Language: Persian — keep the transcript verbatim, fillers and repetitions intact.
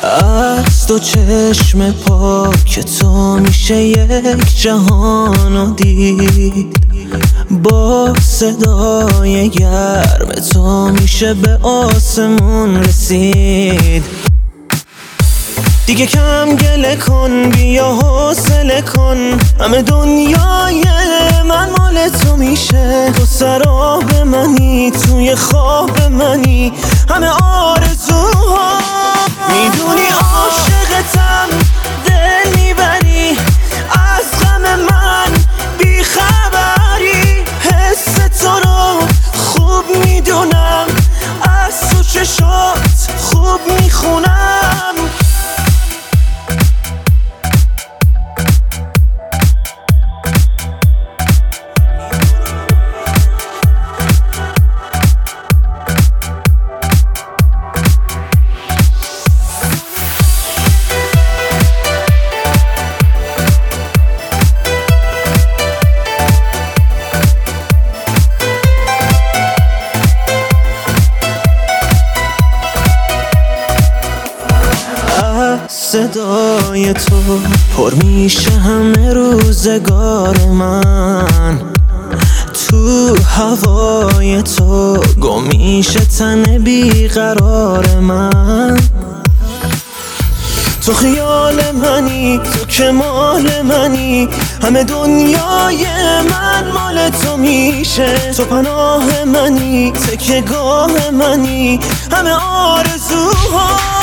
از تو چشم پاک تو میشه یک جهانو دید، با صدای گرم تو میشه به آسمون رسید. دیگه کم گله کن، بیا حوصله کن، همه دنیای من مال تو میشه. تو سراب منی، توی خواب منی، همه آرزوها. میدونی عاشقتم، دل میبری، از غم من بیخبری. حس تو رو خوب میدونم، از تو چشات خوب میخونم. صدای تو پر میشه همه روزگار من، تو هوای تو گم میشه تن بیقرار من. تو خیال منی، تو کمال منی، همه دنیای من مال تو میشه. تو پناه منی، تکیه‌گاه منی، همه آرزوها.